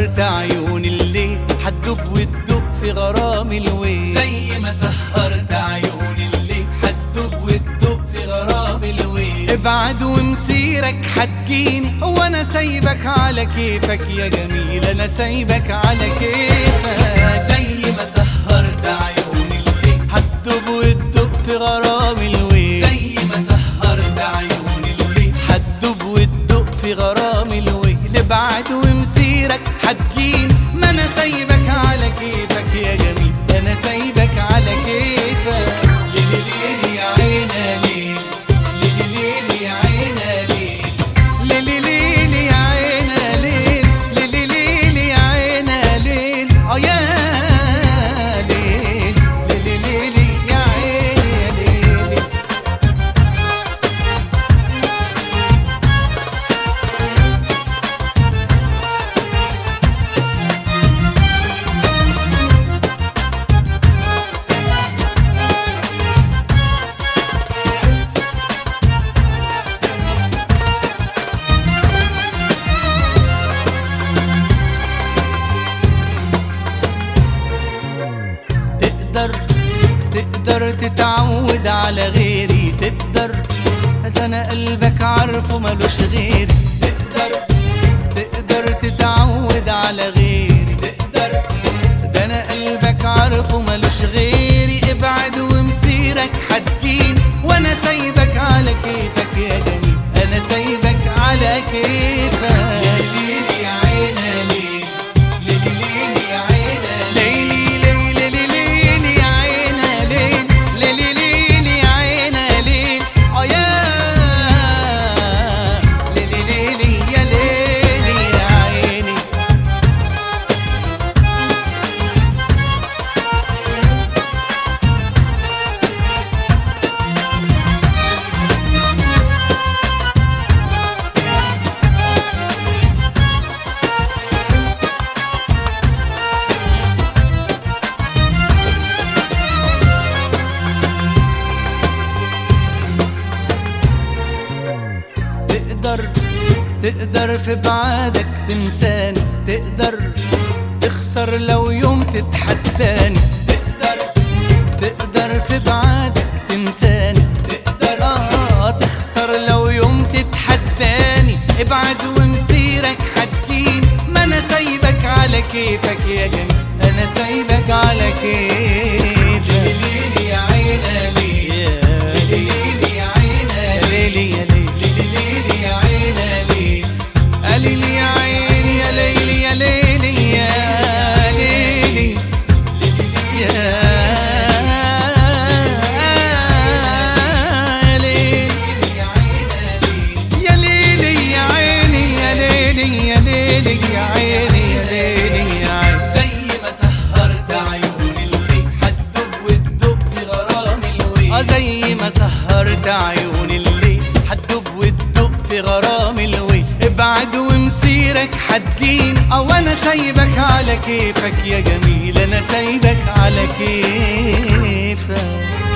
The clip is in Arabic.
سهرت عيون الليل حتدب وتدق في غرام الويل. زي ما سهرت عيون الليل حتدب وتدق في غرام الويل. ابعد ومسيرك حتجيني وانا سايبك على كيفك يا جميل، انا سايبك على كيفك. زي ما سهرت عيون الليل حتدب وتدق في غرام الويل. زي ما سهرت عيون الليل حتدب وتدق في غرام الويل. ابعد ومسيرك حتجيني ما انا سايبك على كيفك يا جميل، انا سايبك على كيفك. ليلي ليلي يا عينا ليل، ليلي ليلي يا عينا ليل، ليلي ليلي يا عينا ليل، ليلي ليلي يا عينا ليل، يا ليل، ليلي ليلي يا عينا ليل. تقدر تتعود على غيري، تقدر ده انا قلبك عارفه ملوش غيري. تقدر تتعود على غيري، تقدر ده انا قلبك عارفه ملوش غيري. ابعد ومسيرك حتجيني وانا سايبك على كيفك يا جميل، انا سايبك على كيفك. ليلي يا عينا ليل، ليلي ليلي يا عينا ليل، ليلي ليلي ليلي يا عينا ليل، ليلي ليلي يا عينا ليل، يا ليلي ليلي يا ليلي يا عيني. تقدر في بعادك تنساني، تقدر تخسر لو يوم تتحداني. تقدر في بعادك تنساني، تقدر تخسر لو يوم تتحداني. ابعد ومسيرك حتجيني ما انا سايبك على كيفك يا جميل، انا سايبك على كيفك. ليلي يا عينا ليل، ليلي يا عينا ليلي يا ليلي، ليلي يا عينا ليل، ليلي يا عيني يا ليلي يا ليلي يا ليلي يا ليلي يا ليلي يا عيني يا ليلي يا ليلي يا عيني يا ليلي يا عيني. زي ما سهرت عيون الليل حتدب وتدق في غرام الويل. زي ما سهرت عيون الليل حتدب وتدق في غرام الويل. ابعد ومسيرك حتجيني وانا سايبك على كيفك يا جميل، انا سايبك على كيفك.